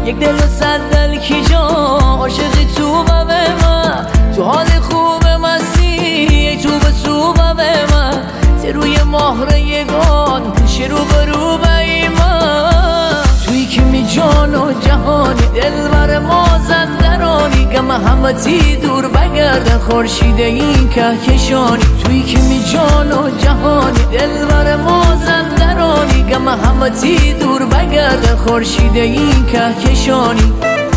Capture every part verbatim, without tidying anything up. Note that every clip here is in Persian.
یک دل و صد دل کی جا عاشقی تو و به من، تو حال خوب مستی ای تو به تو و به من، ز روی مهر یگان پیش رو به رو به من، توی که می جان و جهانی دلبر مازندرانی، غم همتی دور بگردن خورشید این کهکشانی، توی که می جان و جهانی دلبر مازندرانی، غم همتی دور بگردن خورشید این کهکشانی.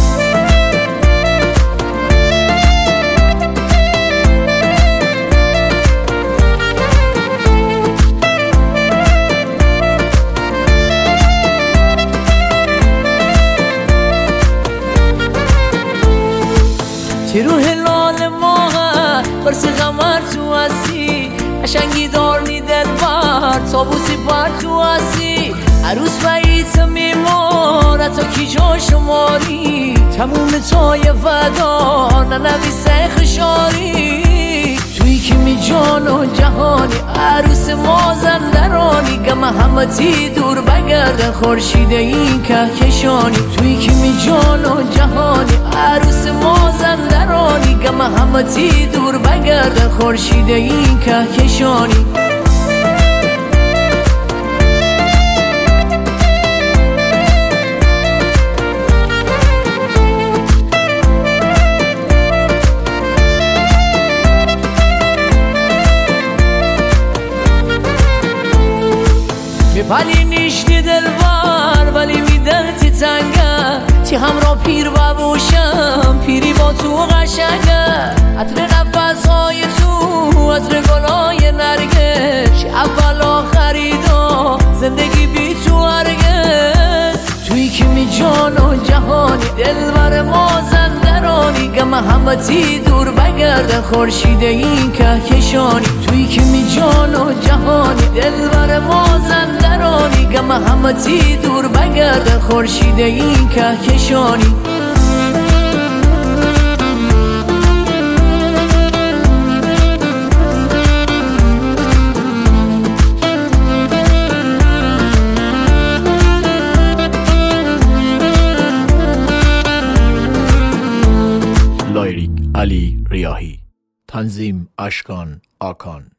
چه روح لال ماه برس غمر تو هستی، قشنگی دارنی دل بر تابوسی پر تو هستی، عروس و ایت میماره تا کی جا شماری، تموم تای فدا ننویسه خشاری، توی که می جان و جهانی عروس مازندرانی، غم همتی دور بگردن خورشید این کهکشانی، توی که می جان و جهانی عروس مازندرانی، غم همتی دور بگردن خورشید این کهکشانی. ولی نیشتی دلبر ولی میدلتی تنگه، چی همراه پیر ببوشم پیری با تو قشنگه، عطر نفسهای تو عطر گلای نرگس، اول آخریدا زندگی بی تو هرگز، توی که می جان و جهانی دلبر مازندرانی، غم همتی دور بگردن خورشید این کهکشانی، توی که می جان و جهانی دلبر مازندرانی، غم همتی دور بگردن خورشید این کهکشانی. لایریک علی ریاحی، تنظیم اشکان آکان.